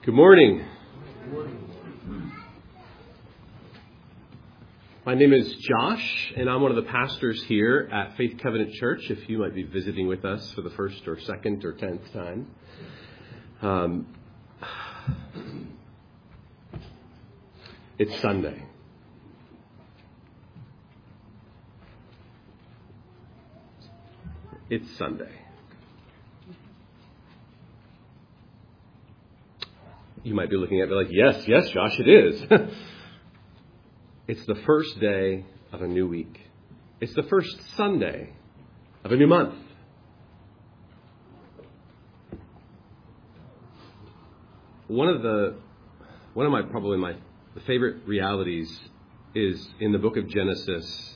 Good morning. My name is Josh, and I'm one of the pastors here at Faith Covenant Church, if you might be visiting with us for the first or second or 10th time. It's Sunday. It's Sunday. You might be looking at me like, yes, Josh, it is. It's the first day of a new week. It's the first Sunday of a new month. One of my favorite realities is in the book of Genesis.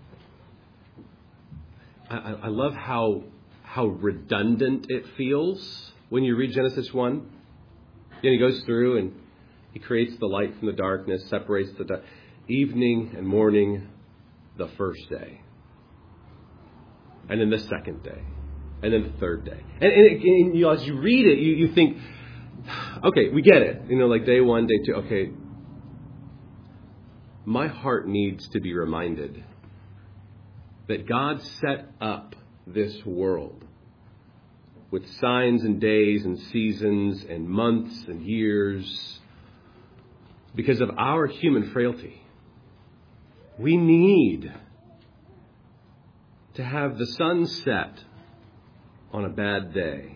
I love how redundant it feels when you read Genesis 1. And he goes through and he creates the light from the darkness, separates the evening and morning, the first day. And then the second day. And then the third day. And you know, as you read it, you think, okay, we get it. You know, like day one, day two. Okay, my heart needs to be reminded that God set up this world with signs and days and seasons and months and years because of our human frailty. We need to have the sun set on a bad day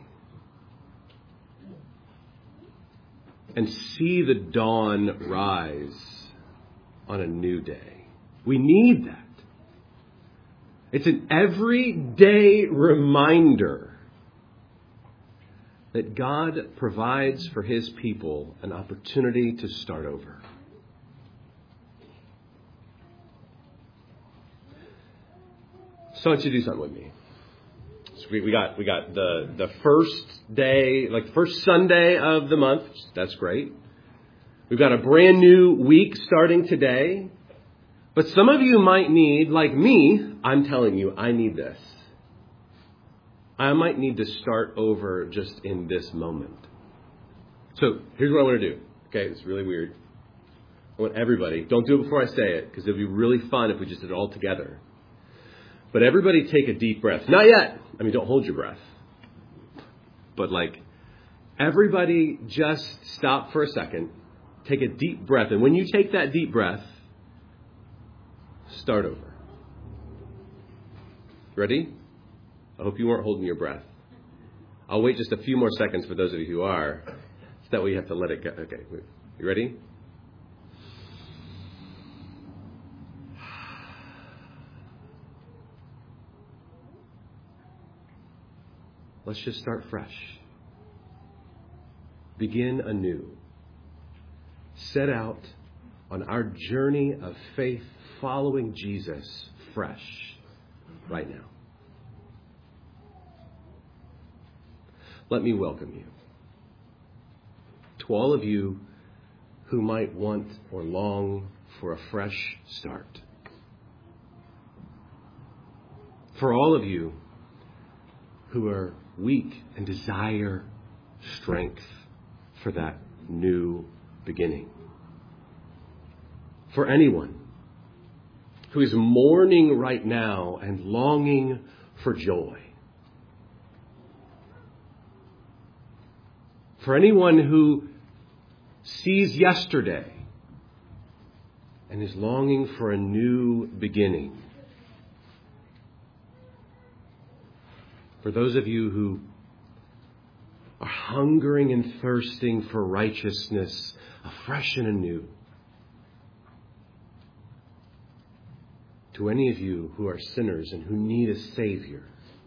and see the dawn rise on a new day. We need that. It's an everyday reminder that God provides for His people an opportunity to start over. So I want you to do something with me. So we got the first day, like the first Sunday of the month. That's great. We've got a brand new week starting today. But some of you might need, like me, I'm telling you, I need this. I might need to start over just in this moment. So here's what I want to do. Okay, it's really weird. I want everybody, don't do it before I say it, because it'd be really fun if we just did it all together. But everybody take a deep breath. Not yet. I mean, don't hold your breath. But everybody just stop for a second. Take a deep breath. And when you take that deep breath, start over. Ready? I hope you weren't holding your breath. I'll wait just a few more seconds for those of you who are. So that way you have to let it go. Okay, you ready? Let's just start fresh. Begin anew. Set out on our journey of faith following Jesus fresh right now. Let me welcome you. To all of you who might want or long for a fresh start. For all of you who are weak and desire strength for that new beginning. For anyone who is mourning right now and longing for joy. For anyone who sees yesterday and is longing for a new beginning. For those of you who are hungering and thirsting for righteousness afresh and anew. To any of you who are sinners and who need a Savior,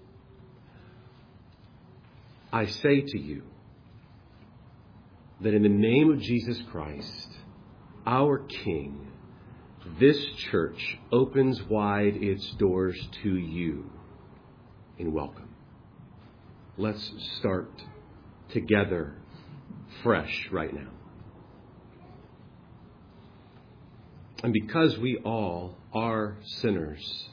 I say to you, that in the name of Jesus Christ, our King, this church opens wide its doors to you in welcome. Let's start together fresh right now. And because we all are sinners,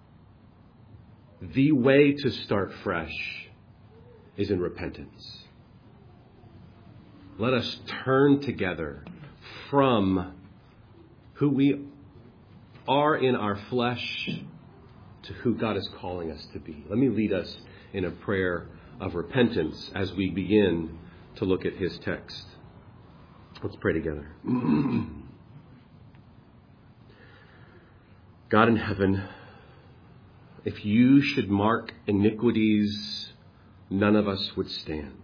the way to start fresh is in repentance. Let us turn together from who we are in our flesh to who God is calling us to be. Let me lead us in a prayer of repentance as we begin to look at his text. Let's pray together. God in heaven, if you should mark iniquities, none of us would stand.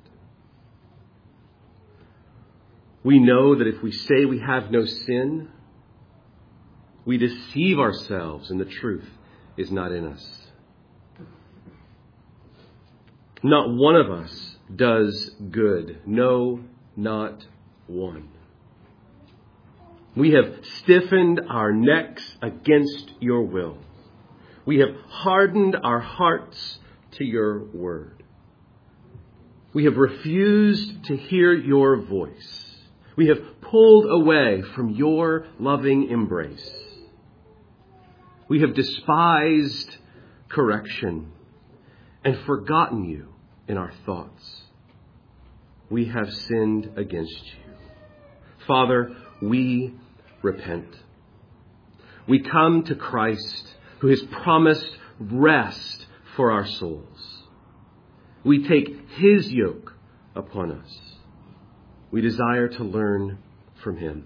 We know that if we say we have no sin, we deceive ourselves and the truth is not in us. Not one of us does good. No, not one. We have stiffened our necks against your will. We have hardened our hearts to your word. We have refused to hear your voice. We have pulled away from your loving embrace. We have despised correction and forgotten you in our thoughts. We have sinned against you. Father, we repent. We come to Christ, who has promised rest for our souls. We take his yoke upon us. We desire to learn from him.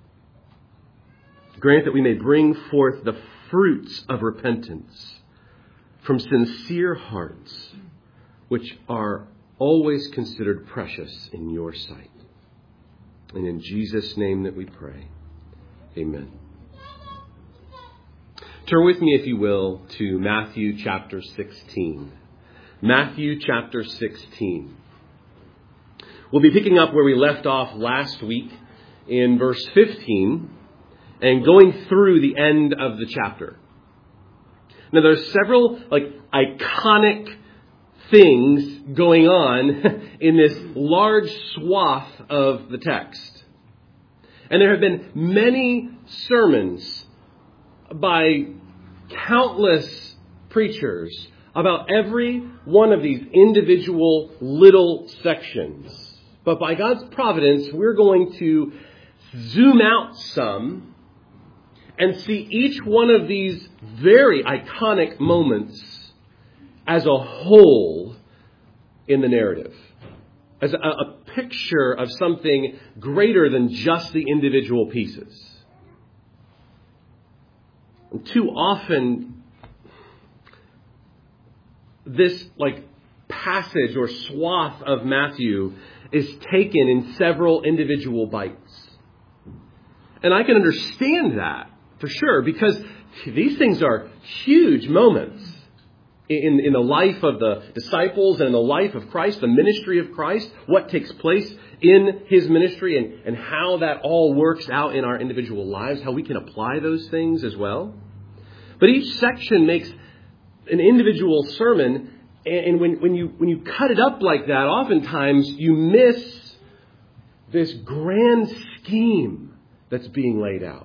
Grant that we may bring forth the fruits of repentance from sincere hearts, which are always considered precious in your sight. And in Jesus' name that we pray. Amen. Turn with me, if you will, to Matthew chapter 16. Matthew chapter 16. We'll be picking up where we left off last week in verse 15 and going through the end of the chapter. Now, there's several iconic things going on in this large swath of the text. And there have been many sermons by countless preachers about every one of these individual little sections. But by God's providence, we're going to zoom out some and see each one of these very iconic moments as a whole in the narrative, as a picture of something greater than just the individual pieces. And too often, this passage or swath of Matthew is taken in several individual bites. And I can understand that for sure, because these things are huge moments in the life of the disciples and in the life of Christ, the ministry of Christ, what takes place in his ministry and how that all works out in our individual lives, how we can apply those things as well. But each section makes an individual sermon, and when you cut it up like that, oftentimes you miss this grand scheme that's being laid out.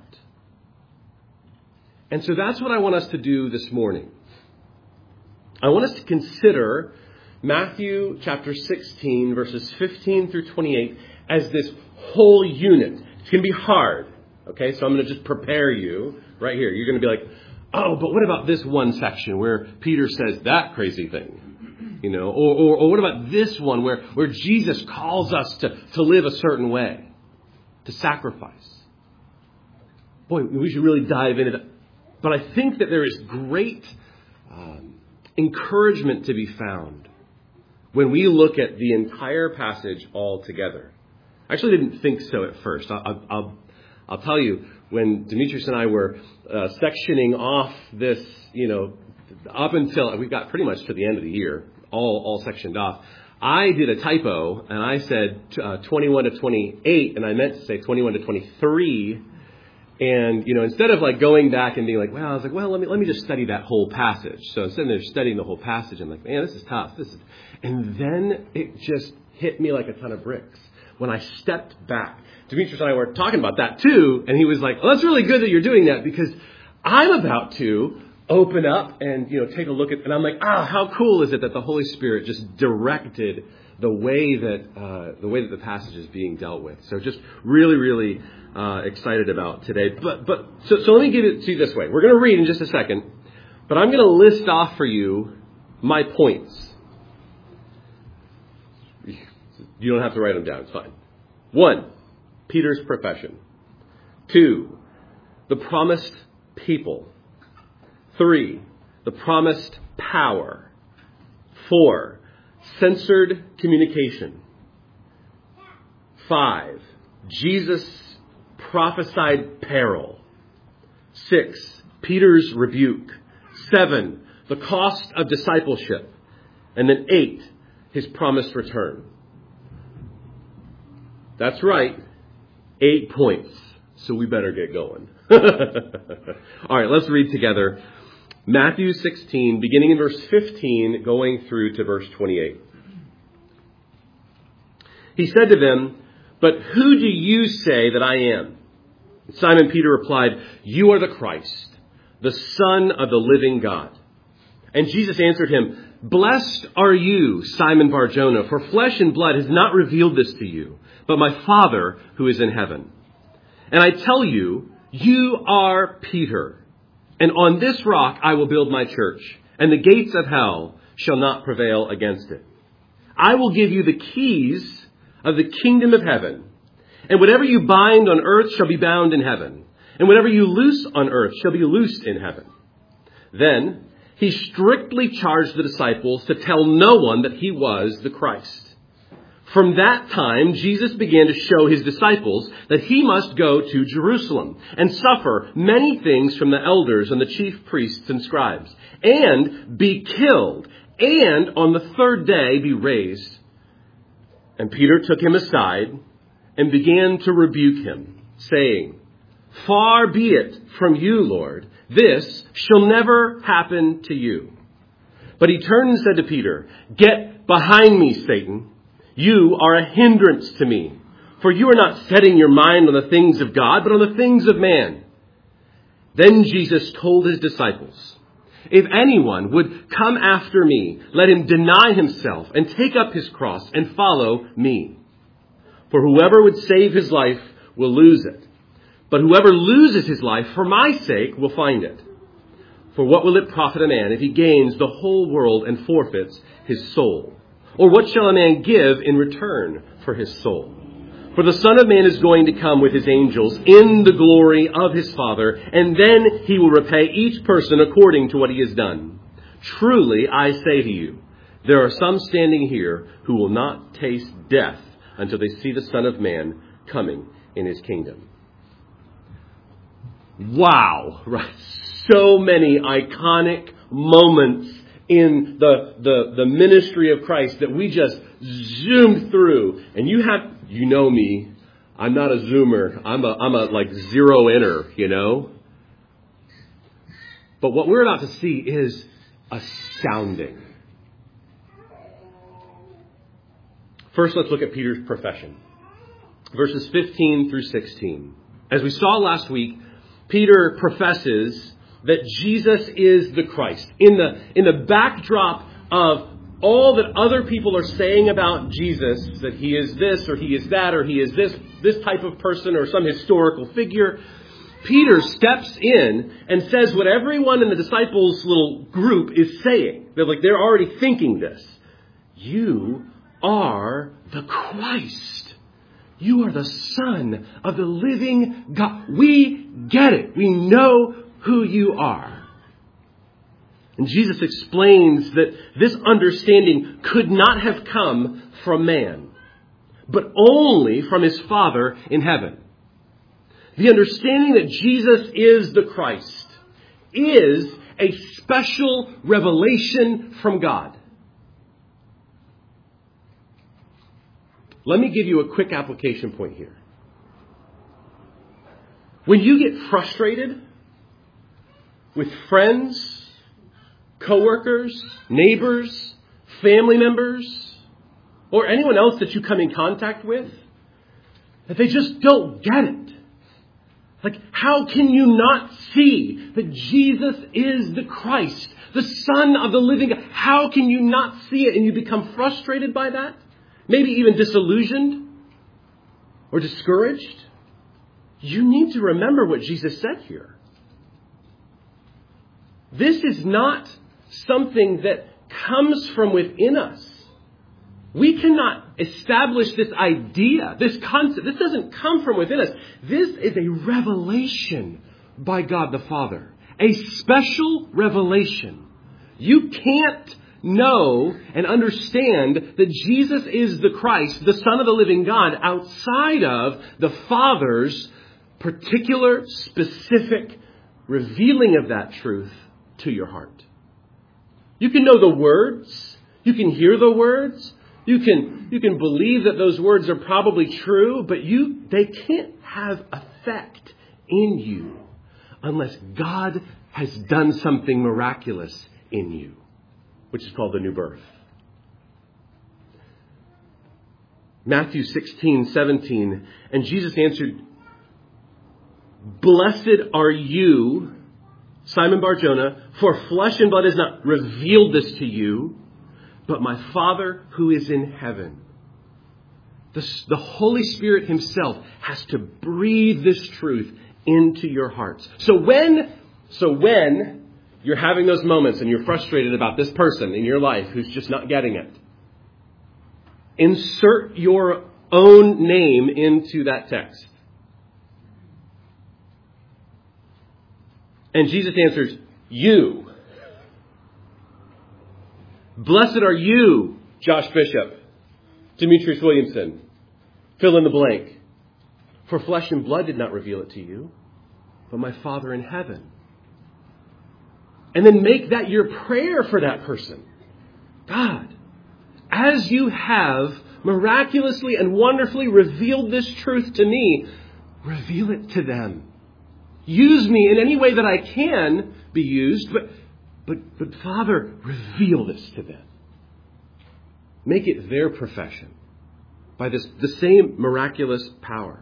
And so that's what I want us to do this morning. I want us to consider Matthew chapter 16, verses 15 through 28 as this whole unit. It's going to be hard. Okay, so I'm going to just prepare you right here. You're going to be like, oh, but what about this one section where Peter says that crazy thing? You know, or what about this one where Jesus calls us to live a certain way, to sacrifice? Boy, we should really dive into that. But I think that there is great encouragement to be found when we look at the entire passage all together. I actually didn't think so at first. I'll tell you, when Demetrius and I were sectioning off this, up until we've got pretty much to the end of the year, all sectioned off, I did a typo and I said 21 to 28, and I meant to say 21 to 23. And, instead of going back and being let me just study that whole passage. So instead of studying the whole passage, I'm like, man, this is tough. And then it just hit me like a ton of bricks. When I stepped back, Demetrius and I were talking about that too. And he was like, well, that's really good that you're doing that, because I'm about to open up and, take a look at, and I'm like, how cool is it that the Holy Spirit just directed the way that the passage is being dealt with. So just really, really excited about today. So let me give it to you this way. We're going to read in just a second, but I'm going to list off for you my points. You don't have to write them down. It's fine. 1, Peter's profession. 2, the promised people. 3, the promised power. 4, censored communication. 5, Jesus' prophesied peril. 6, Peter's rebuke. 7, the cost of discipleship. And then 8, his promised return. That's right. 8 points. So we better get going. All right, let's read together. Matthew 16, beginning in verse 15, going through to verse 28. He said to them, "But who do you say that I am?" Simon Peter replied, "You are the Christ, the Son of the living God." And Jesus answered him, "Blessed are you, Simon Bar-Jonah, for flesh and blood has not revealed this to you, but my Father who is in heaven. And I tell you, you are Peter, and on this rock I will build my church, and the gates of hell shall not prevail against it. I will give you the keys of the kingdom of heaven, and whatever you bind on earth shall be bound in heaven, and whatever you loose on earth shall be loosed in heaven." Then he strictly charged the disciples to tell no one that he was the Christ. From that time, Jesus began to show his disciples that he must go to Jerusalem and suffer many things from the elders and the chief priests and scribes, and be killed, and on the third day be raised. And Peter took him aside and began to rebuke him, saying, "Far be it from you, Lord, this shall never happen to you." But he turned and said to Peter, "Get behind me, Satan. You are a hindrance to me, for you are not setting your mind on the things of God, but on the things of man." Then Jesus told his disciples, "If anyone would come after me, let him deny himself and take up his cross and follow me. For whoever would save his life will lose it. But whoever loses his life for my sake will find it. For what will it profit a man if he gains the whole world and forfeits his soul? Or what shall a man give in return for his soul? For the Son of Man is going to come with his angels in the glory of his Father, and then he will repay each person according to what he has done. Truly, I say to you, there are some standing here who will not taste death until they see the Son of Man coming in his kingdom." Wow, right? So many iconic moments in the ministry of Christ that we just zoomed through. And you know me, I'm not a zoomer. I'm a like zero inner, you know. But what we're about to see is astounding. First, let's look at Peter's profession. Verses 15 through 16. As we saw last week, Peter professes that Jesus is the Christ. In the backdrop of all that other people are saying about Jesus, that he is this or he is that or he is this type of person or some historical figure, Peter steps in and says what everyone in the disciples' little group is saying. They're already thinking this. You are the Christ. You are the Son of the living God. We get it. We know who you are. And Jesus explains that this understanding could not have come from man, but only from his Father in heaven. The understanding that Jesus is the Christ is a special revelation from God. Let me give you a quick application point here. When you get frustrated with friends, coworkers, neighbors, family members, or anyone else that you come in contact with, that they just don't get it. Like, how can you not see that Jesus is the Christ, the Son of the living God? How can you not see it and you become frustrated by that? maybe even disillusioned or discouraged, you need to remember what Jesus said here. This is not something that comes from within us. We cannot establish this idea, this concept. This doesn't come from within us. This is a revelation by God the Father. A special revelation. You can't know and understand that Jesus is the Christ, the Son of the living God, outside of the Father's particular, specific revealing of that truth to your heart. You can know the words. You can hear the words. You can believe that those words are probably true, but they can't have effect in you unless God has done something miraculous in you, which is called the new birth. Matthew 16:17, and Jesus answered, "Blessed are you, Simon Bar-Jonah, for flesh and blood has not revealed this to you, but my Father who is in heaven." The Holy Spirit himself has to breathe this truth into your hearts. So when you're having those moments and you're frustrated about this person in your life who's just not getting it, insert your own name into that text. And Jesus answers, "You. Blessed are you, Josh Bishop, Demetrius Williamson, fill in the blank. For flesh and blood did not reveal it to you, but my Father in heaven." And then make that your prayer for that person. God, as you have miraculously and wonderfully revealed this truth to me, reveal it to them. Use me in any way that I can be used, but Father, reveal this to them. Make it their profession by the same miraculous power.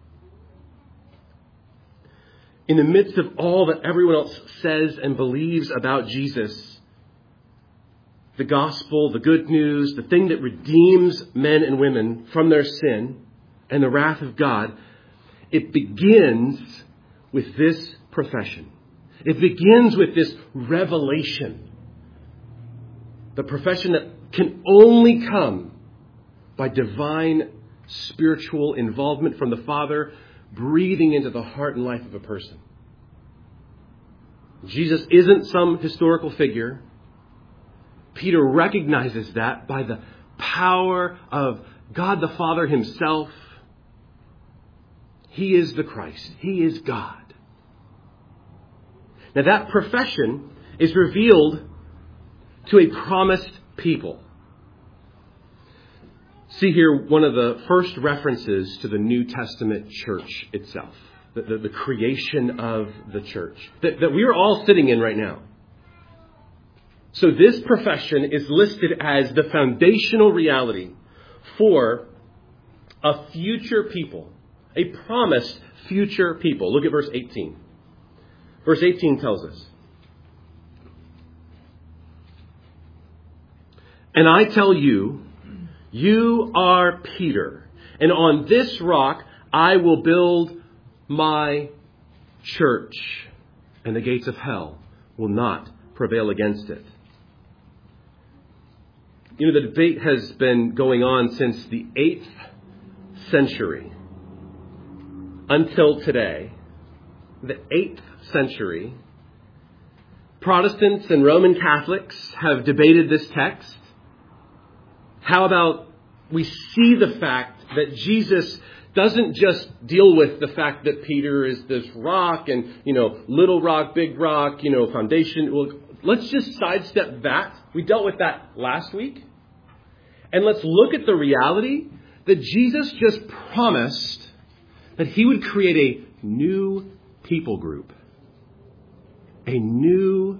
In the midst of all that everyone else says and believes about Jesus, the gospel, the good news, the thing that redeems men and women from their sin and the wrath of God, it begins with this profession. It begins with this revelation. The profession that can only come by divine spiritual involvement from the Father, breathing into the heart and life of a person. Jesus isn't some historical figure. Peter recognizes that by the power of God the Father himself. He is the Christ. He is God. Now that profession is revealed to a promised people. See here one of the first references to the New Testament church itself. The creation of the church. That we are all sitting in right now. So this profession is listed as the foundational reality for a future people. A promised future people. Look at verse 18. Verse 18 tells us, "And I tell you, you are Peter, and on this rock I will build my church, and the gates of hell will not prevail against it." You know, the debate has been going on since the 8th century until today. The 8th century. Protestants and Roman Catholics have debated this text. How about we see the fact that Jesus doesn't just deal with the fact that Peter is this rock and, little rock, big rock, foundation. Well, let's just sidestep that. We dealt with that last week. And let's look at the reality that Jesus just promised that he would create a new people group. A new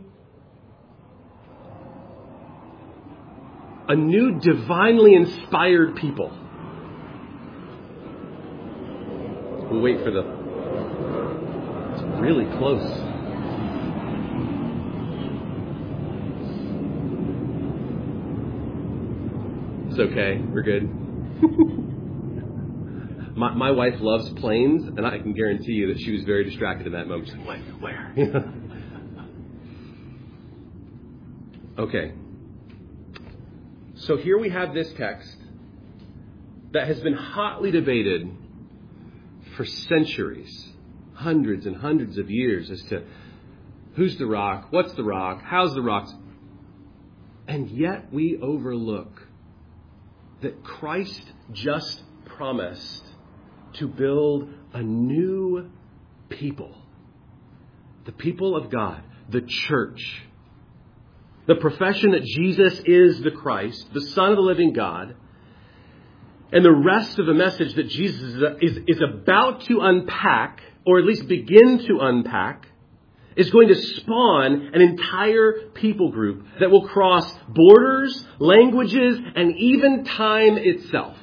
divinely inspired people. We'll wait for it's really close. It's okay. We're good. My wife loves planes, and I can guarantee you that she was very distracted in that moment. She's like, "What? Where?" Okay. So here we have this text that has been hotly debated for centuries, hundreds and hundreds of years, as to who's the rock, what's the rock, how's the rock. And yet we overlook that Christ just promised to build a new people. The people of God, the church. The profession that Jesus is the Christ, the Son of the living God. And the rest of the message that Jesus is about to unpack, or at least begin to unpack, is going to spawn an entire people group that will cross borders, languages, and even time itself.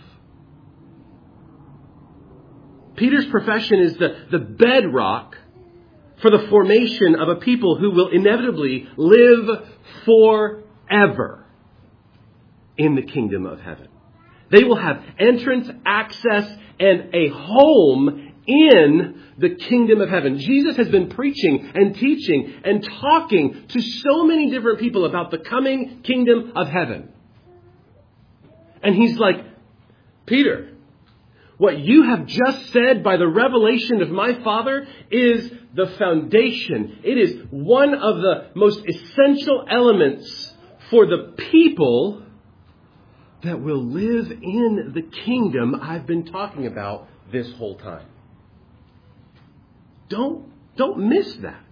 Peter's profession is the bedrock for the formation of a people who will inevitably live forever in the kingdom of heaven. They will have entrance, access, and a home in the kingdom of heaven. Jesus has been preaching and teaching and talking to so many different people about the coming kingdom of heaven. And he's like, Peter, what you have just said by the revelation of my Father is the foundation. It is one of the most essential elements for the people that will live in the kingdom I've been talking about this whole time. Don't miss that.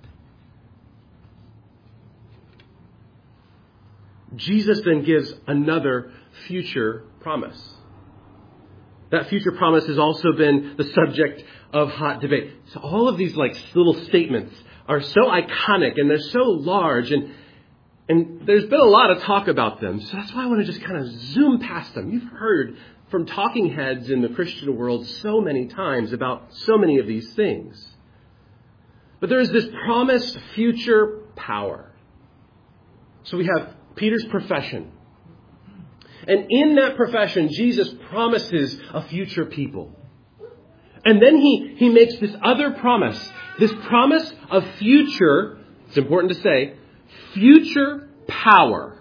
Jesus then gives another future promise. That future promise has also been the subject of hot debate. So all of these little statements are so iconic and they're so large, and there's been a lot of talk about them. So that's why I want to just kind of zoom past them. You've heard from talking heads in the Christian world so many times about so many of these things. But there is this promised future power. So we have Peter's profession. And in that profession, Jesus promises a future people. And then he makes this other promise. This promise of future, it's important to say, future power.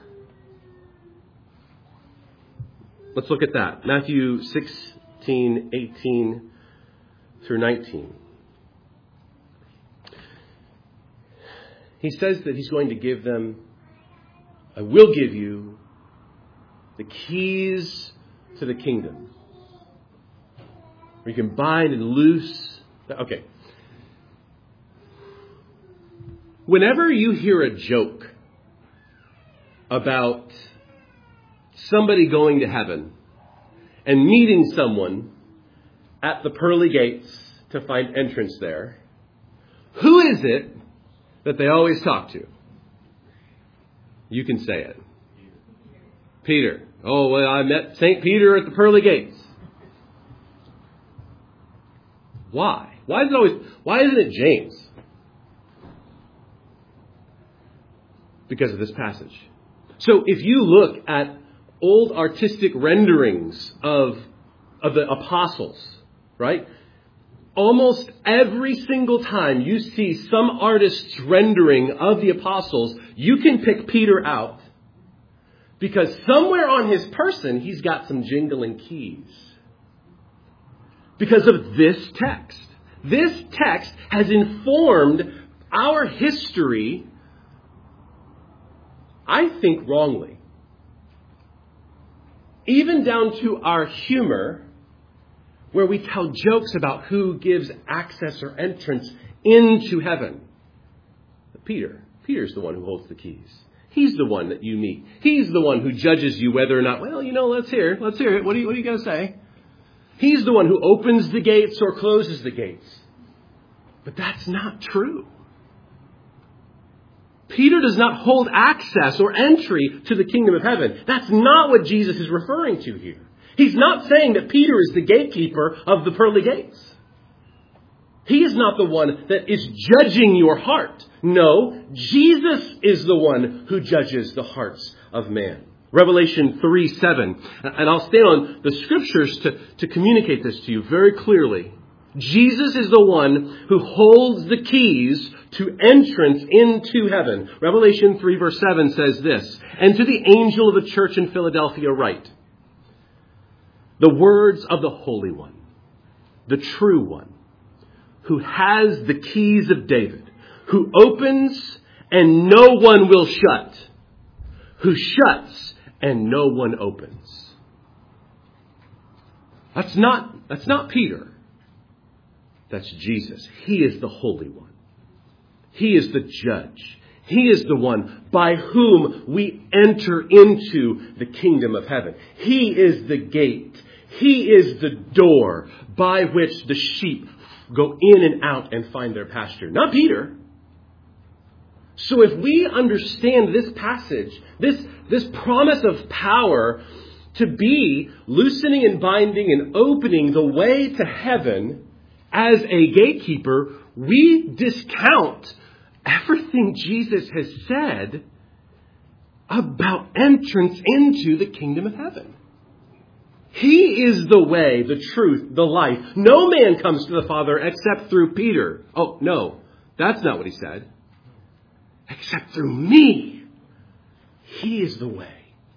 Let's look at that. Matthew 16, 18 through 19. He says that he's going to give them, I will give you the keys to the kingdom. Where you can bind and loose. Okay. Whenever you hear a joke about somebody going to heaven and meeting someone at the pearly gates to find entrance there, who is it that they always talk to? You can say it. Peter. Oh, well, I met St. Peter at the pearly gates. Why? Why isn't it James? Because of this passage. So if you look at old artistic renderings of the apostles, right? Almost every single time you see some artist's rendering of the apostles, you can pick Peter out. Because somewhere on his person, he's got some jingling keys. Because of this text. This text has informed our history, I think, wrongly. Even down to our humor, where we tell jokes about who gives access or entrance into heaven. But Peter's the one who holds the keys. He's the one that you meet. He's the one who judges you whether or not, let's hear it. What are you going to say? He's the one who opens the gates or closes the gates. But that's not true. Peter does not hold access or entry to the kingdom of heaven. That's not what Jesus is referring to here. He's not saying that Peter is the gatekeeper of the pearly gates. He is not the one that is judging your heart. No, Jesus is the one who judges the hearts of man. Revelation 3:7. And I'll stand on the scriptures to communicate this to you very clearly. Jesus is the one who holds the keys to entrance into heaven. Revelation 3 verse 7 says this, "And to the angel of the church in Philadelphia write, the words of the Holy One, the true one, who has the keys of David, who opens and no one will shut, who shuts and no one opens." That's not Peter. That's Jesus. He is the Holy One. He is the judge. He is the one by whom we enter into the kingdom of heaven. He is the gate. He is the door by which the sheep go in and out and find their pasture. Not Peter. So if we understand this passage, this promise of power to be loosening and binding and opening the way to heaven as a gatekeeper, we discount everything Jesus has said about entrance into the kingdom of heaven. He is the way, the truth, the life. No man comes to the Father except through Peter. Oh, no, that's not what he said. Except through me. He is the way.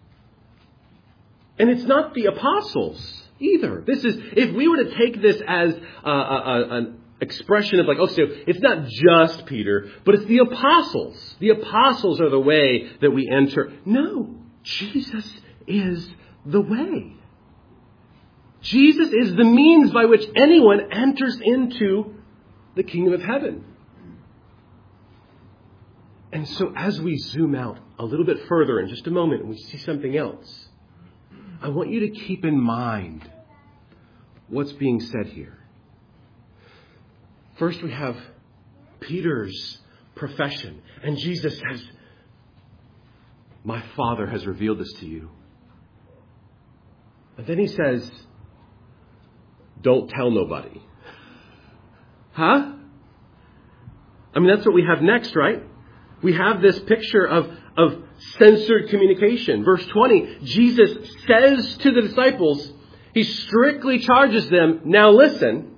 And it's not the apostles either. This is, if we were to take this as an expression of like, oh, so it's not just Peter, but it's the apostles. The apostles are the way that we enter. No, Jesus is the way. Jesus is the means by which anyone enters into the kingdom of heaven. And so as we zoom out a little bit further in just a moment and we see something else, I want you to keep in mind what's being said here. First, we have Peter's profession. And Jesus says, "My Father has revealed this to you." But then he says, "Don't tell nobody." Huh? I mean, that's what we have next, right? We have this picture of censored communication. Verse 20, Jesus says to the disciples, he strictly charges them, "Now listen,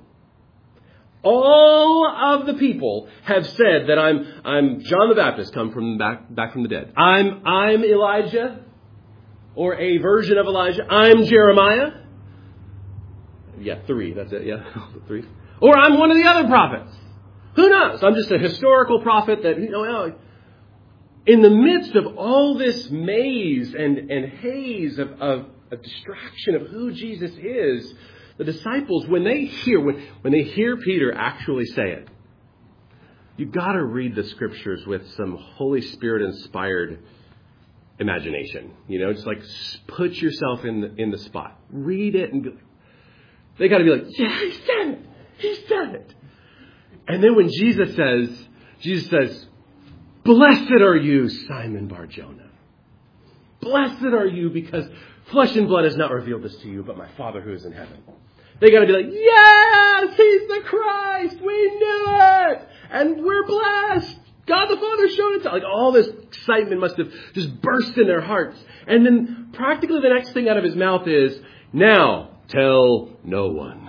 all of the people have said that I'm John the Baptist, come from back from the dead. I'm Elijah, or a version of Elijah. I'm Jeremiah." Yeah, 3. That's it. Yeah, 3. Or I'm one of the other prophets. Who knows? I'm just a historical prophet that, in the midst of all this maze and haze of a distraction of who Jesus is, the disciples, when they hear Peter actually say it, you've got to read the scriptures with some Holy Spirit inspired imagination. Just like put yourself in the spot. Read it and they got to be like, "Yeah, he said it. He said it." And then when Jesus says, "Blessed are you, Simon Bar-Jonah. Blessed are you because flesh and blood has not revealed this to you, but my Father who is in heaven." They got to be like, "Yes, he's the Christ. We knew it. And we're blessed. God the Father showed it to us." Like all this excitement must have just burst in their hearts. And then practically the next thing out of his mouth is, "Now tell no one."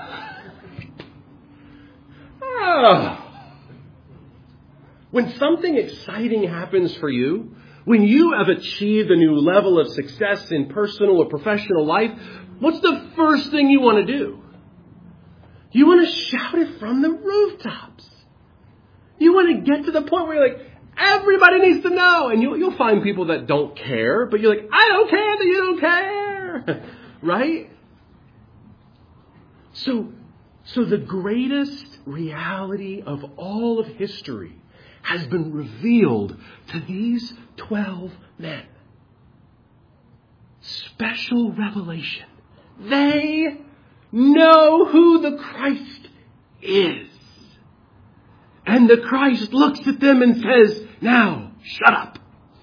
When something exciting happens for you, when you have achieved a new level of success in personal or professional life, what's the first thing you want to do? You want to shout it from the rooftops. You want to get to the point where you're like, everybody needs to know. And you'll find people that don't care, but you're like, "I don't care that you don't care." Right? So the greatest reality of all of history has been revealed to these 12 men. Special revelation. They know who the Christ is. And the Christ looks at them and says, "Now, shut up."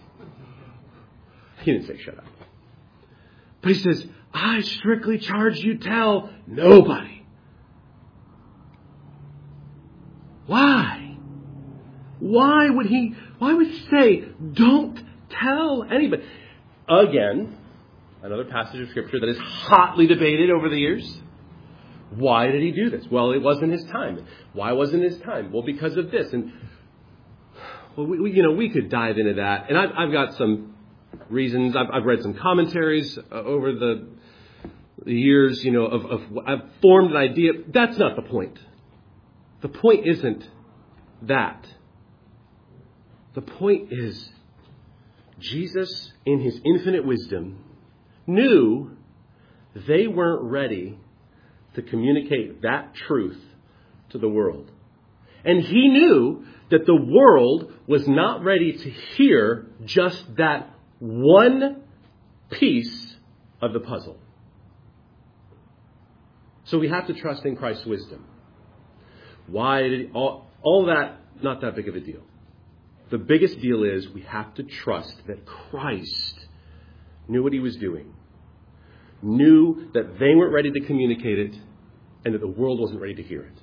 He didn't say shut up. But he says, "I strictly charge you tell nobody." Why? Why would he say, "Don't tell anybody"? Again, another passage of Scripture that is hotly debated over the years. Why did he do this? Well, it wasn't his time. Why wasn't his time? Well, because of this. And well, we could dive into that. And I've got some reasons. I've read some commentaries over the years, I've formed an idea. That's not the point. The point isn't that. The point is Jesus, in his infinite wisdom, knew they weren't ready to communicate that truth to the world. And he knew that the world was not ready to hear just that one piece of the puzzle. So we have to trust in Christ's wisdom. Why did all that? Not that big of a deal. The biggest deal is we have to trust that Christ knew what he was doing, knew that they weren't ready to communicate it, and that the world wasn't ready to hear it.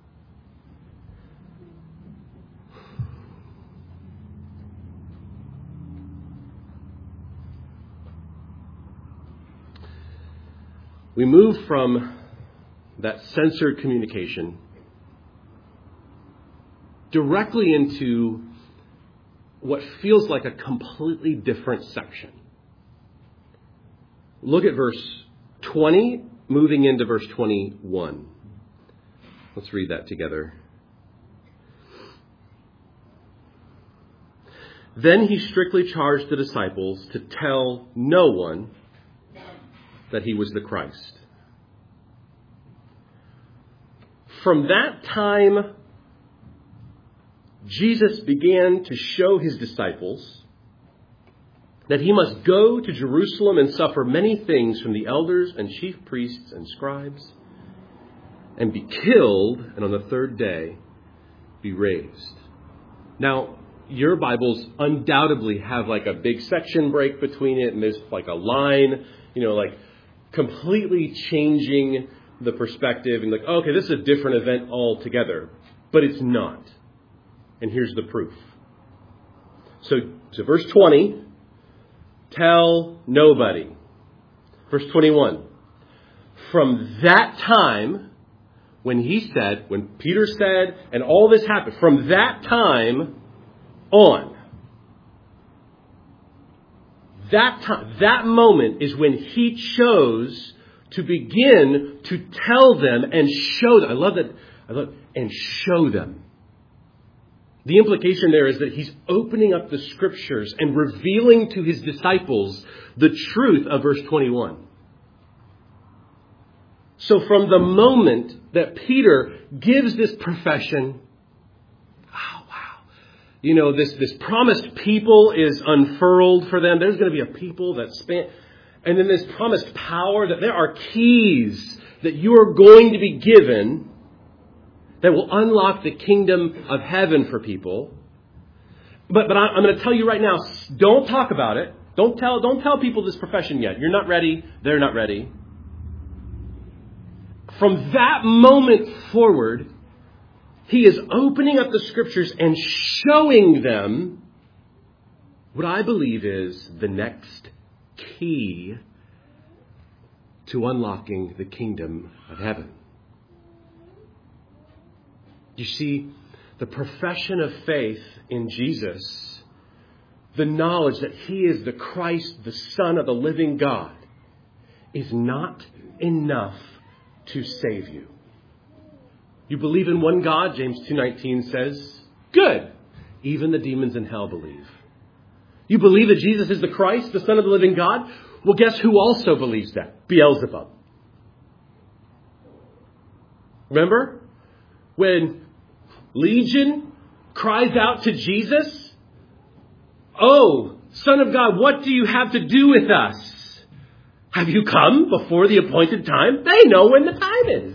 We move from that censored communication directly into what feels like a completely different section. Look at verse 20, moving into verse 21. Let's read that together. Then he strictly charged the disciples to tell no one that he was the Christ. From that time, Jesus began to show his disciples that he must go to Jerusalem and suffer many things from the elders and chief priests and scribes, and be killed, and on the third day be raised. Now, your Bibles undoubtedly have like a big section break between it, and there's like a line, like completely changing the perspective, and like, okay, this is a different event altogether. But it's not. And here's the proof. So verse 20, tell nobody. Verse 21, from that time, when Peter said, and all this happened, from that time on, that moment is when he chose to begin to tell them and show them. I love that. And show them. The implication there is that he's opening up the Scriptures and revealing to his disciples the truth of verse 21. So from the moment that Peter gives this profession, this promised people is unfurled for them. There's going to be a people that span. And then this promised power, that there are keys that you are going to be given that will unlock the kingdom of heaven for people. But I'm going to tell you right now, don't talk about it. Don't tell people this profession yet. You're not ready. They're not ready. From that moment forward, he is opening up the Scriptures and showing them what I believe is the next key to unlocking the kingdom of heaven. You see, the profession of faith in Jesus, the knowledge that he is the Christ, the Son of the living God, is not enough to save you. You believe in one God, James 2:19 says, good. Even the demons in hell believe. You believe that Jesus is the Christ, the Son of the living God? Well, guess who also believes that? Beelzebub. Remember? When Legion cries out to Jesus, "Oh, Son of God, what do you have to do with us? Have you come before the appointed time?" They know when the time is.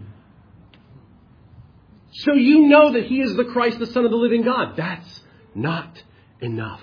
So you know that he is the Christ, the Son of the living God. That's not enough.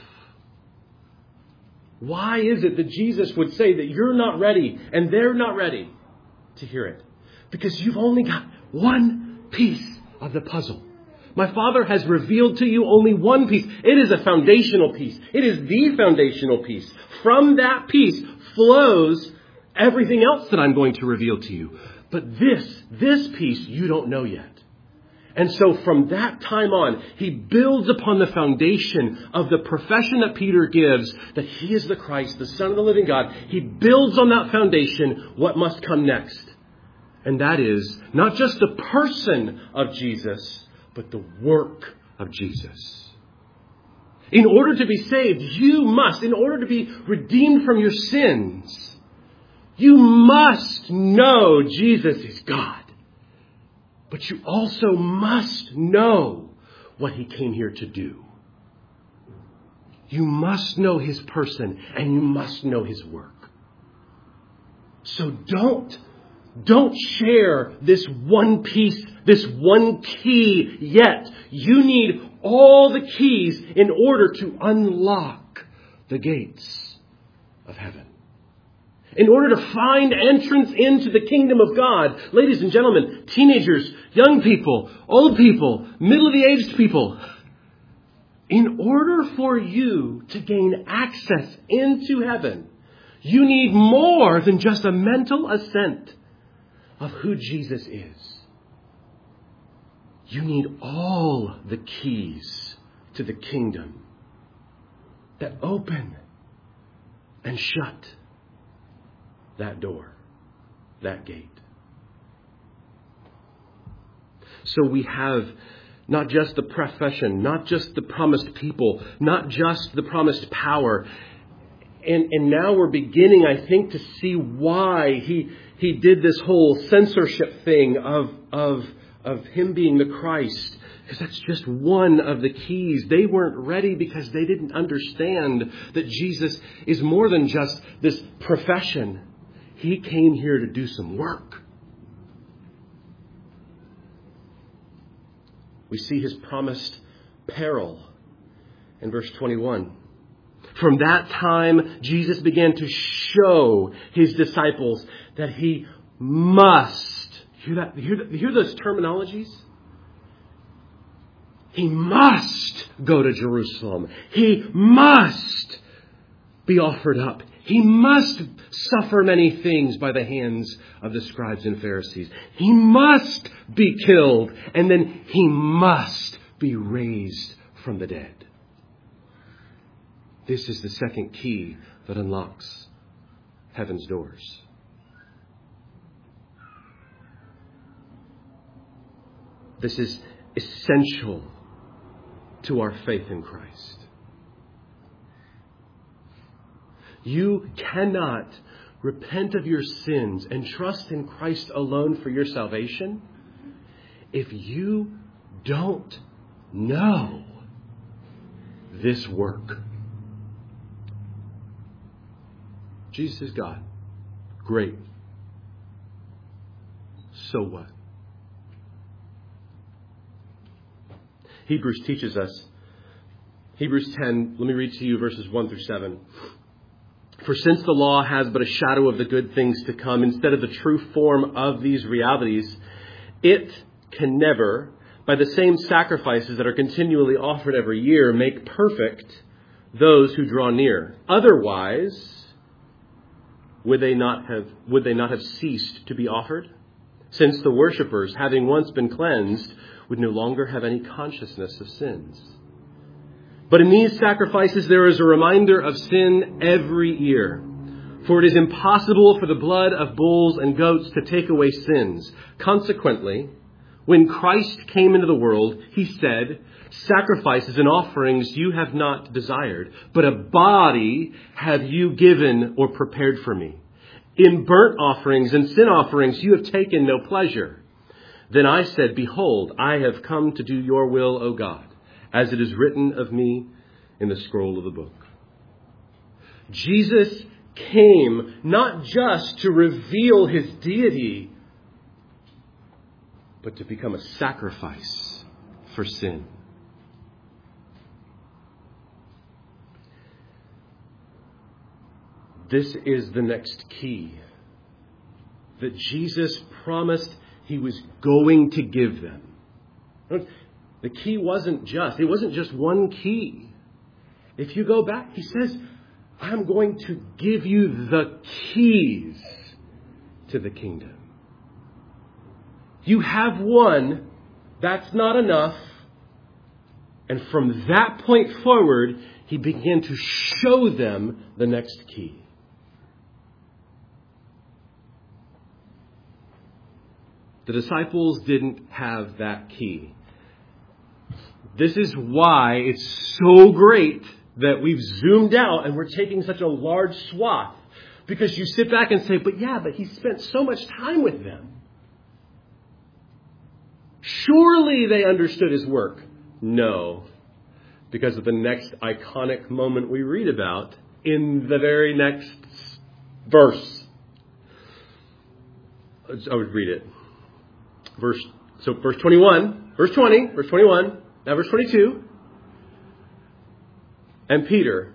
Why is it that Jesus would say that you're not ready and they're not ready to hear it? Because you've only got one piece of the puzzle. My Father has revealed to you only one piece. It is a foundational piece. It is the foundational piece. From that piece flows everything else that I'm going to reveal to you. But this piece you don't know yet. And so from that time on, he builds upon the foundation of the profession that Peter gives that he is the Christ, the Son of the living God. He builds on that foundation what must come next. And that is not just the person of Jesus, but the work of Jesus. In order to be saved, in order to be redeemed from your sins, you must know Jesus is God. But you also must know what he came here to do. You must know his person and you must know his work. So don't share this one piece, this one key yet. You need all the keys in order to unlock the gates of heaven. In order to find entrance into the kingdom of God, ladies and gentlemen, teenagers, young people, old people, middle-of-the-aged people, in order for you to gain access into heaven, you need more than just a mental assent of who Jesus is. You need all the keys to the kingdom that open and shut that door, that gate. So we have not just the profession, not just the promised people, not just the promised power. And now we're beginning, I think, to see why he did this whole censorship thing of him being the Christ. Because that's just one of the keys. They weren't ready because they didn't understand that Jesus is more than just this profession. He came here to do some work. We see his promised peril in verse 21. From that time, Jesus began to show his disciples that he must. Hear those terminologies? He must go to Jerusalem. He must be offered up. He must suffer many things by the hands of the scribes and Pharisees. He must be killed, and then he must be raised from the dead. This is the second key that unlocks heaven's doors. This is essential to our faith in Christ. You cannot repent of your sins and trust in Christ alone for your salvation if you don't know this work. Jesus is God. Great. So what? Hebrews teaches us. Hebrews 10, let me read to you verses 1 through 7. For since the law has but a shadow of the good things to come instead of the true form of these realities, it can never, by the same sacrifices that are continually offered every year, make perfect those who draw near. Otherwise, would they not have ceased to be offered? Since the worshippers, having once been cleansed, would no longer have any consciousness of sins. But in these sacrifices there is a reminder of sin every year. For it is impossible for the blood of bulls and goats to take away sins. Consequently, when Christ came into the world, he said, sacrifices and offerings you have not desired, but a body have you given or prepared for me. In burnt offerings and sin offerings you have taken no pleasure. Then I said, behold, I have come to do your will, O God, as it is written of me in the scroll of the book. Jesus came not just to reveal his deity, but to become a sacrifice for sin. This is the next key that Jesus promised he was going to give them. The key it wasn't just one key. If you go back, he says, I'm going to give you the keys to the kingdom. You have one, that's not enough. And from that point forward, he began to show them the next key. The disciples didn't have that key. This is why it's so great that we've zoomed out and we're taking such a large swath. Because you sit back and say, but he spent so much time with them. Surely they understood his work. No. Because of the next iconic moment we read about in the very next verse. I would read it. Verse 21, verse 20, verse 21, now verse 22. And Peter,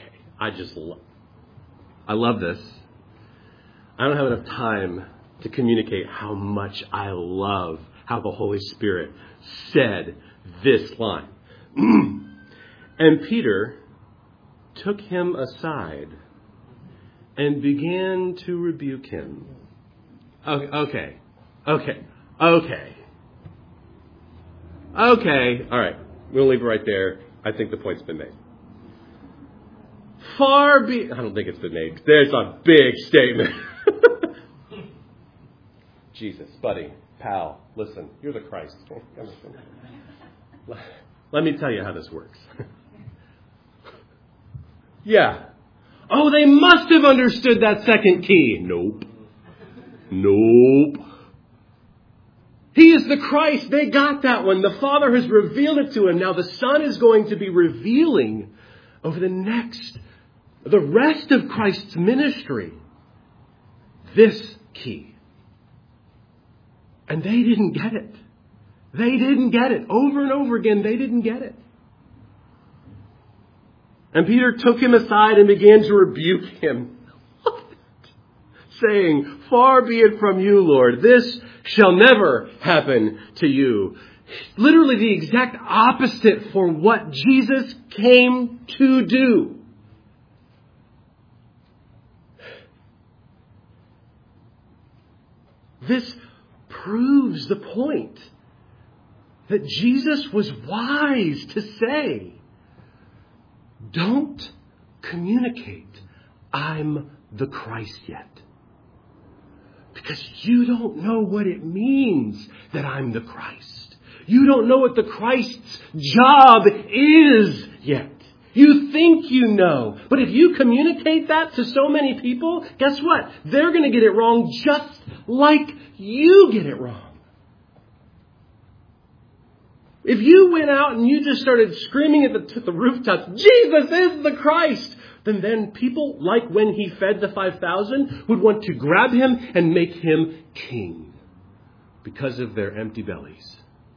I love this. I don't have enough time to communicate how much I love how the Holy Spirit said this line. And Peter took him aside and began to rebuke him. Okay. All right. We'll leave it right there. I think the point's been made. I don't think it's been made. There's a big statement. Jesus, buddy, pal, listen, you're the Christ. Let me tell you how this works. Yeah. Oh, they must have understood that second key. Nope. He is the Christ. They got that one. The Father has revealed it to him. Now the Son is going to be revealing over the rest of Christ's ministry, this key. And they didn't get it. Over and over again, they didn't get it. And Peter took him aside and began to rebuke him, saying, "Far be it from you, Lord. This shall never happen to you." Literally the exact opposite for what Jesus came to do. This proves the point that Jesus was wise to say, don't communicate, I'm the Christ yet. Because you don't know what it means that I'm the Christ. You don't know what the Christ's job is yet. You think you know. But if you communicate that to so many people, guess what? They're going to get it wrong just like you get it wrong. If you went out and you just started screaming at the rooftops, Jesus is the Christ, then people, like when he fed the 5,000, would want to grab him and make him king because of their empty bellies.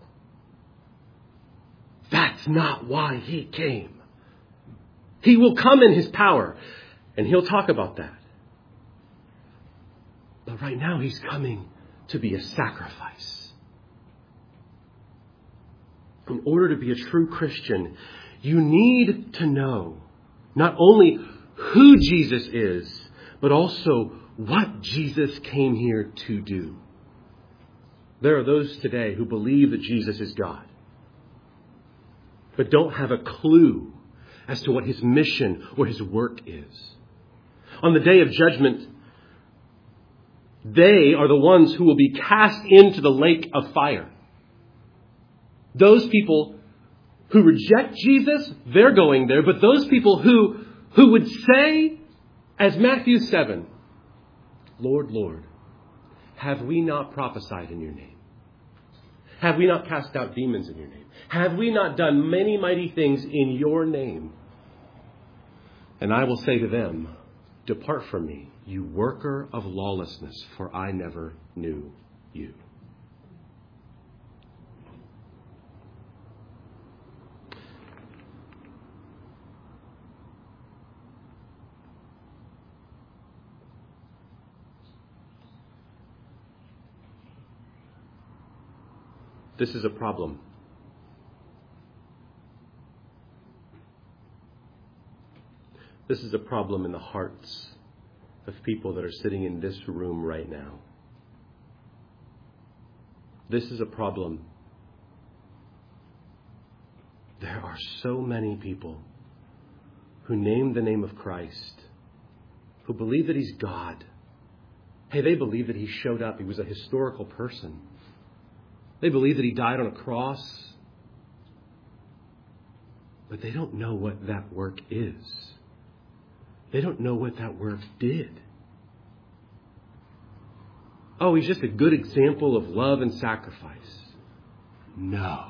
That's not why he came. He will come in his power, and he'll talk about that. But right now he's coming to be a sacrifice. In order to be a true Christian, you need to know not only who Jesus is, but also what Jesus came here to do. There are those today who believe that Jesus is God, but don't have a clue as to what his mission or his work is. On the day of judgment, they are the ones who will be cast into the lake of fire. Those people who reject Jesus, they're going there. But those people who would say, as Matthew 7, Lord, Lord, have we not prophesied in your name? Have we not cast out demons in your name? Have we not done many mighty things in your name? And I will say to them, depart from me, you worker of lawlessness, for I never knew you. This is a problem. This is a problem in the hearts of people that are sitting in this room right now. This is a problem. There are so many people who name the name of Christ, who believe that He's God. Hey, they believe that He showed up. He was a historical person. They believe that He died on a cross. But they don't know what that work is. They don't know what that work did. Oh, He's just a good example of love and sacrifice. No.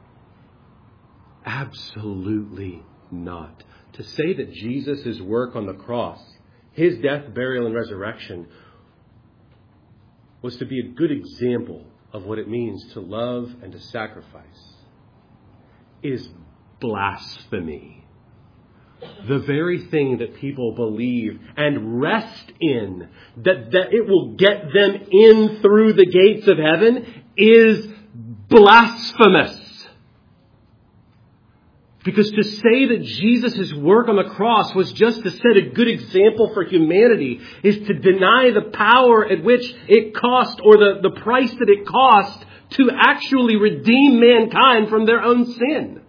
Absolutely not. To say that Jesus' work on the cross, His death, burial, and resurrection, was to be a good example of what it means to love and to sacrifice, is blasphemy. The very thing that people believe and rest in, that it will get them in through the gates of heaven, is blasphemous. Because to say that Jesus' work on the cross was just to set a good example for humanity is to deny the power at which it cost, or the price that it cost to actually redeem mankind from their own sin.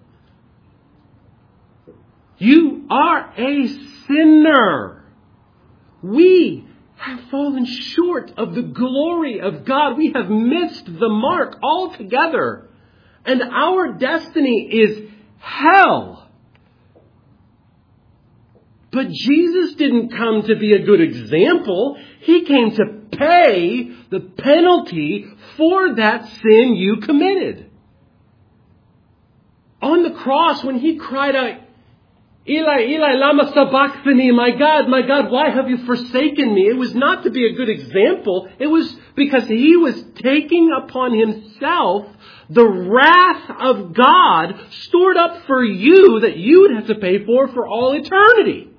You are a sinner. We have fallen short of the glory of God. We have missed the mark altogether. And our destiny is hell. But Jesus didn't come to be a good example. He came to pay the penalty for that sin you committed. On the cross, when He cried out, Eli, Eli, lama sabachthani, my God, why have you forsaken me? It was not to be a good example. It was because He was taking upon Himself the wrath of God stored up for you that you would have to pay for all eternity.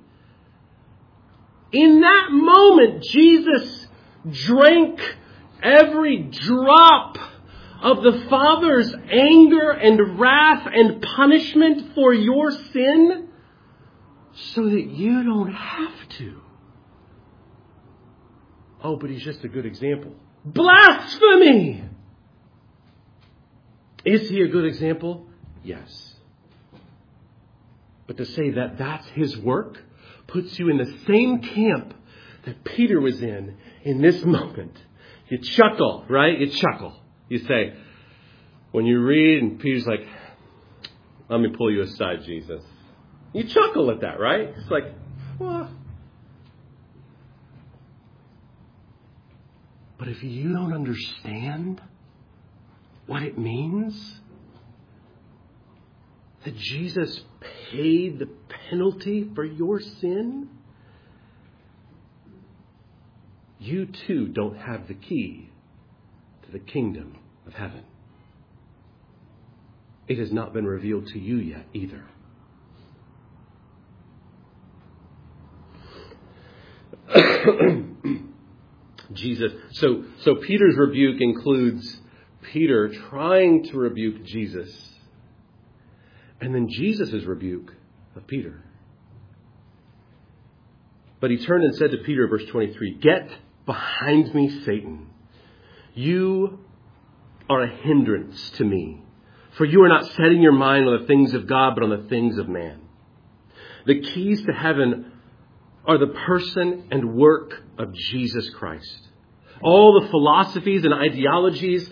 In that moment, Jesus drank every drop of the Father's anger and wrath and punishment for your sin, so that you don't have to. Oh, but He's just a good example. Blasphemy! Is He a good example? Yes. But to say that that's His work puts you in the same camp that Peter was in this moment. You chuckle, right? You chuckle. You say, when you read and Peter's like, let me pull you aside, Jesus. You chuckle at that, right? It's like, well. But if you don't understand what it means that Jesus paid the penalty for your sin, you too don't have the key to the kingdom of heaven. It has not been revealed to you yet either. Jesus. So Peter's rebuke includes Peter trying to rebuke Jesus, and then Jesus' rebuke of Peter. But He turned and said to Peter, verse 23, "Get behind me, Satan. You are a hindrance to me, for you are not setting your mind on the things of God, but on the things of man." The keys to heaven are the person and work of Jesus Christ. All the philosophies and ideologies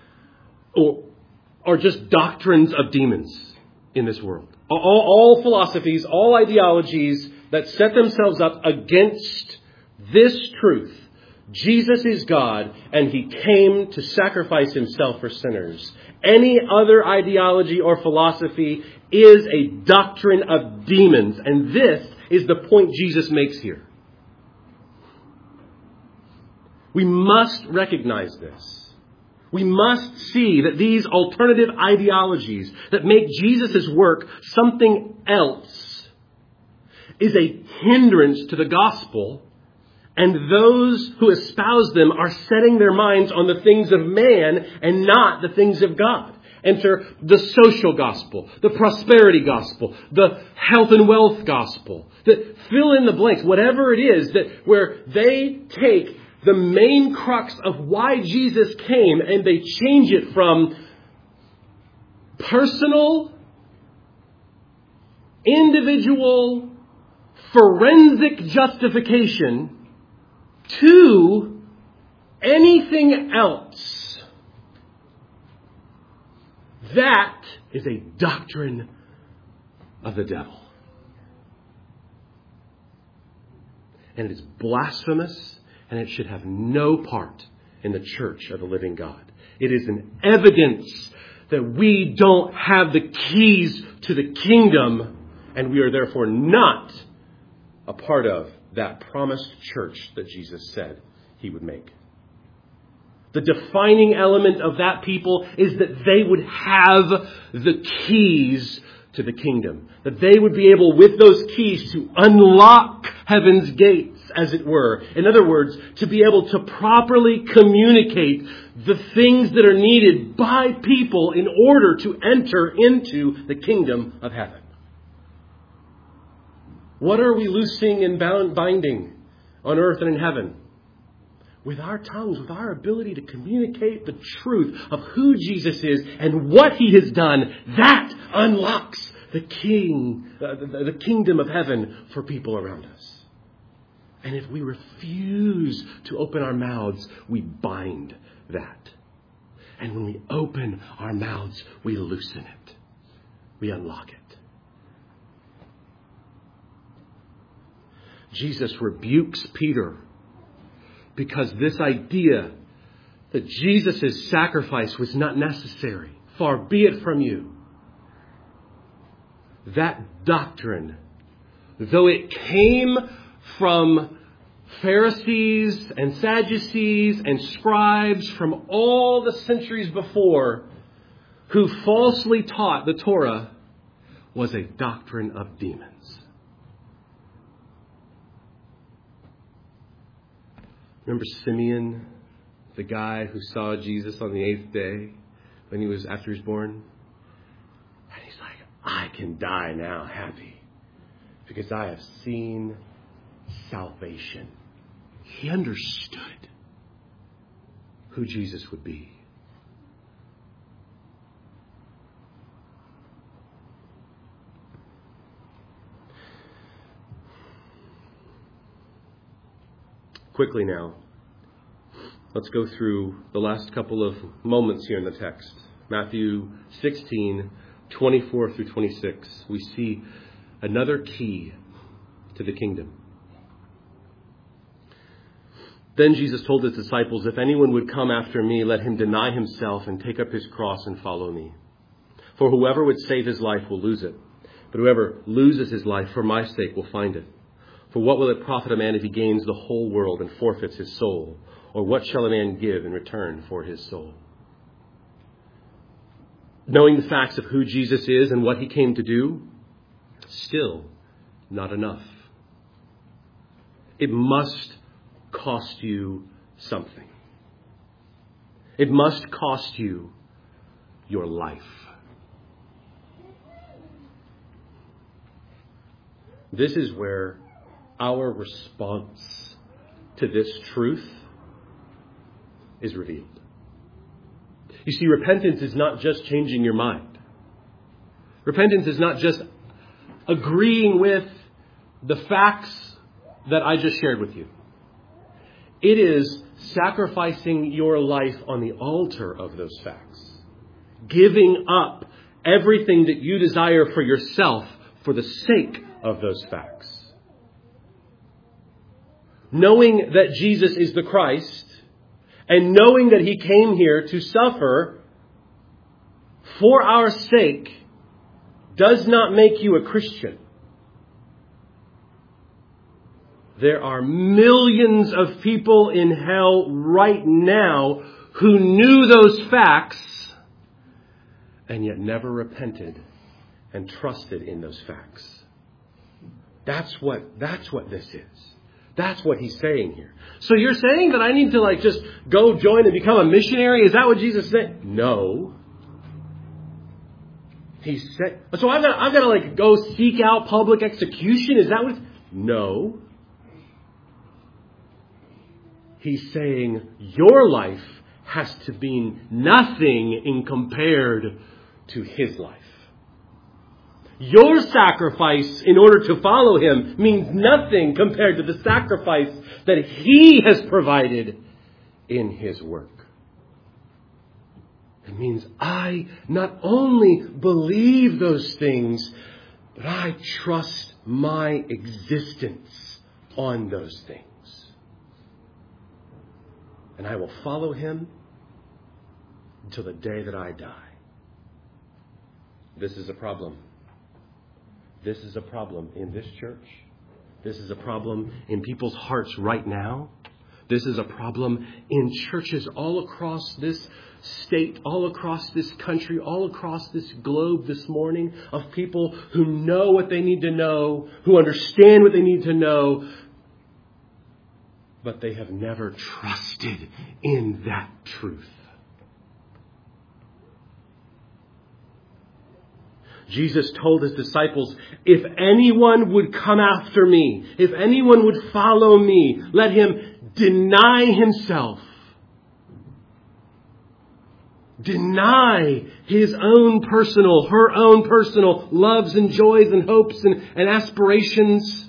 are just doctrines of demons in this world. All philosophies, all ideologies that set themselves up against this truth. Jesus is God, and He came to sacrifice Himself for sinners. Any other ideology or philosophy is a doctrine of demons, and this is the point Jesus makes here. We must recognize this. We must see that these alternative ideologies that make Jesus' work something else is a hindrance to the gospel, and those who espouse them are setting their minds on the things of man and not the things of God. enter the social gospel, the prosperity gospel, the health and wealth gospel. Fill in the blanks, whatever it is, that where they take the main crux of why Jesus came and they change it from personal, individual, forensic justification to anything else. That is a doctrine of the devil. And it is blasphemous, and it should have no part in the church of the living God. It is an evidence that we don't have the keys to the kingdom, and we are therefore not a part of that promised church that Jesus said he would make. The defining element of that people is that they would have the keys to the kingdom. That they would be able, with those keys, to unlock heaven's gates, as it were. In other words, to be able to properly communicate the things that are needed by people in order to enter into the kingdom of heaven. What are we loosing and binding on earth and in heaven? With our tongues, with our ability to communicate the truth of who Jesus is and what he has done, that unlocks the kingdom of heaven for people around us. And if we refuse to open our mouths, we bind that. And when we open our mouths, we loosen it. We unlock it. Jesus rebukes Peter because this idea that Jesus' sacrifice was not necessary, far be it from you. That doctrine, though it came from Pharisees and Sadducees and scribes from all the centuries before who falsely taught the Torah, was a doctrine of demons. Remember Simeon, the guy who saw Jesus on the 8th day after he was born? And he's like, I can die now happy because I have seen salvation. He understood who Jesus would be. Quickly now, let's go through the last couple of moments here in the text. Matthew 16, 24 through 26. We see another key to the kingdom. Then Jesus told his disciples, if anyone would come after me, let him deny himself and take up his cross and follow me. For whoever would save his life will lose it, but whoever loses his life for my sake will find it. For what will it profit a man if he gains the whole world and forfeits his soul? Or what shall a man give in return for his soul? Knowing the facts of who Jesus is and what he came to do, still not enough. It must cost you something. It must cost you your life. This is where our response to this truth is revealed. You see, repentance is not just changing your mind. Repentance is not just agreeing with the facts that I just shared with you. It is sacrificing your life on the altar of those facts. Giving up everything that you desire for yourself for the sake of those facts. Knowing that Jesus is the Christ and knowing that he came here to suffer for our sake does not make you a Christian. There are millions of people in hell right now who knew those facts and yet never repented and trusted in those facts. That's what this is. That's what he's saying here. So you're saying that I need to just go join and become a missionary? Is that what Jesus said? No. He said, so I've got to like go seek out public execution? Is that what? No. He's saying your life has to mean nothing in compared to his life. Your sacrifice in order to follow him means nothing compared to the sacrifice that he has provided in his work. It means I not only believe those things, but I trust my existence on those things. And I will follow him until the day that I die. This is a problem. This is a problem in this church. This is a problem in people's hearts right now. This is a problem in churches all across this state, all across this country, all across this globe this morning, of people who know what they need to know, who understand what they need to know, but they have never trusted in that truth. Jesus told his disciples, if anyone would come after me, if anyone would follow me, let him deny himself. Deny her own personal loves and joys and hopes and aspirations.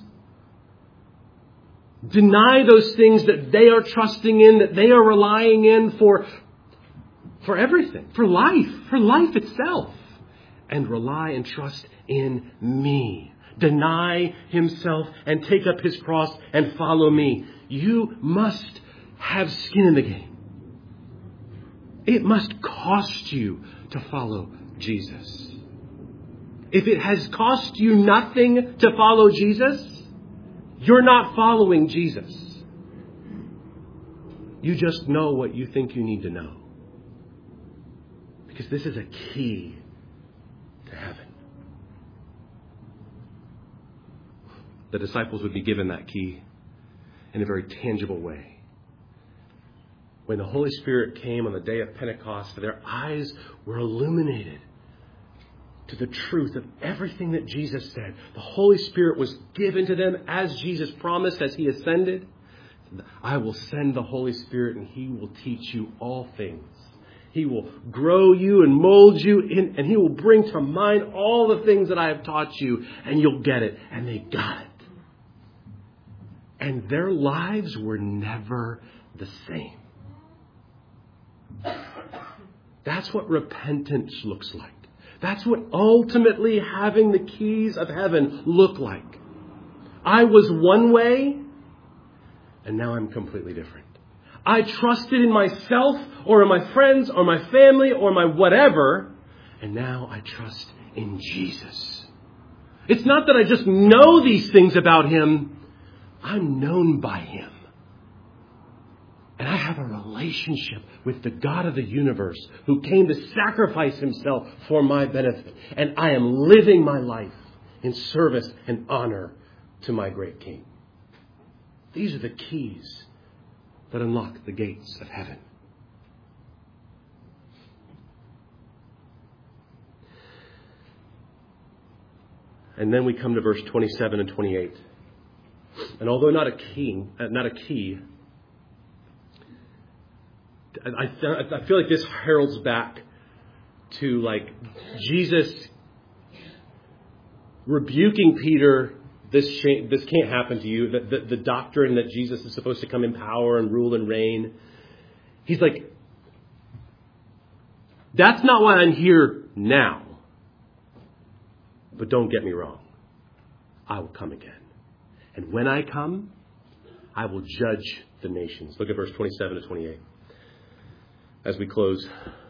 Deny those things that they are trusting in, that they are relying in for everything, for life itself. And rely and trust in me. Deny himself and take up his cross and follow me. You must have skin in the game. It must cost you to follow Jesus. If it has cost you nothing to follow Jesus, you're not following Jesus. You just know what you think you need to know. Because this is a key to heaven. The disciples would be given that key in a very tangible way. When the Holy Spirit came on the day of Pentecost, their eyes were illuminated to the truth of everything that Jesus said. The Holy Spirit was given to them as Jesus promised as he ascended. I will send the Holy Spirit and he will teach you all things. He will grow you and mold you in, and he will bring to mind all the things that I have taught you, and you'll get it. And they got it. And their lives were never the same. That's what repentance looks like. That's what ultimately having the keys of heaven look like. I was one way, and now I'm completely different. I trusted in myself or in my friends or my family or my whatever, and now I trust in Jesus. It's not that I just know these things about him. I'm known by him. And I have a relationship with the God of the universe who came to sacrifice himself for my benefit. And I am living my life in service and honor to my great King. These are the keys that unlock the gates of heaven. And then we come to verse 27 and 28. And although not a key, I feel like this heralds back to like Jesus rebuking Peter. This can't happen to you. The doctrine that Jesus is supposed to come in power and rule and reign. He's like, that's not why I'm here now. But don't get me wrong. I will come again. And when I come, I will judge the nations. Look at verse 27 to 28. As we close.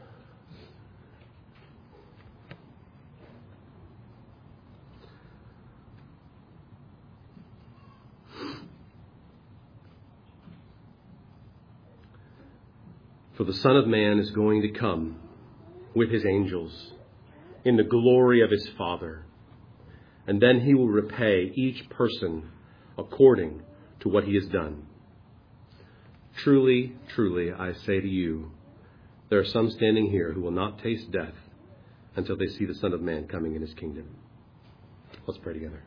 For the Son of Man is going to come with his angels in the glory of his Father. And then he will repay each person according to what he has done. Truly, truly, I say to you, there are some standing here who will not taste death until they see the Son of Man coming in his kingdom. Let's pray together.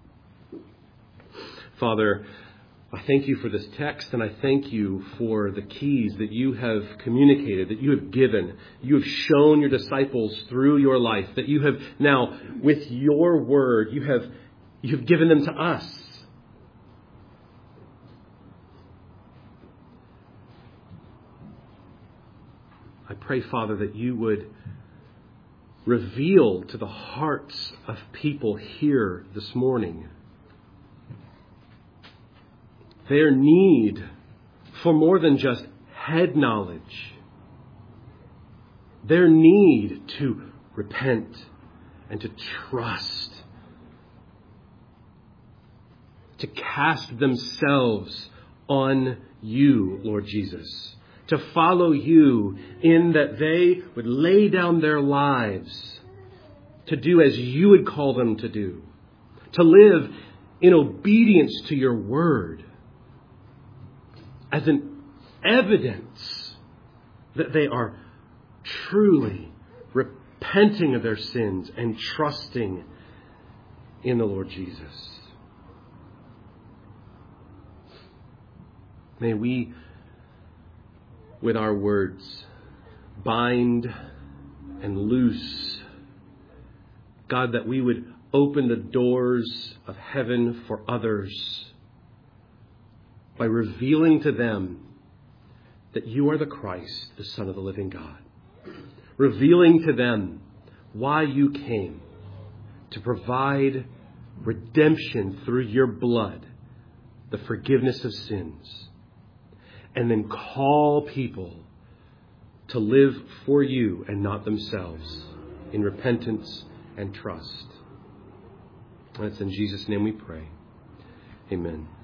Father, I thank you for this text, and I thank you for the keys that you have communicated, that you have given. You have shown your disciples through your life, that you have now, with your word, you have given them to us. I pray, Father, that you would reveal to the hearts of people here this morning their need for more than just head knowledge. Their need to repent and to trust. To cast themselves on you, Lord Jesus. To follow you in that they would lay down their lives to do as you would call them to do. To live in obedience to your word. As an evidence that they are truly repenting of their sins and trusting in the Lord Jesus. May we, with our words, bind and loose, God, that we would open the doors of heaven for others by revealing to them that you are the Christ, the Son of the living God. Revealing to them why you came, to provide redemption through your blood, the forgiveness of sins, and then call people to live for you and not themselves in repentance and trust. And it's in Jesus' name we pray. Amen.